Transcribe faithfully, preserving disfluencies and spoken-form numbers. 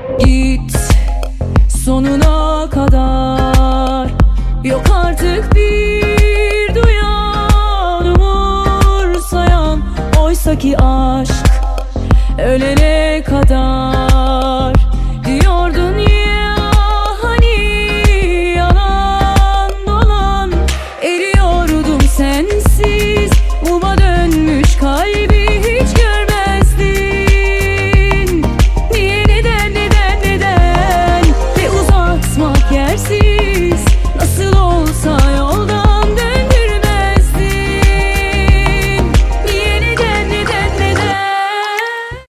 Git sonuna kadar, yok artık bir duyan, umursayan. Oysaki aşk ölene kadar.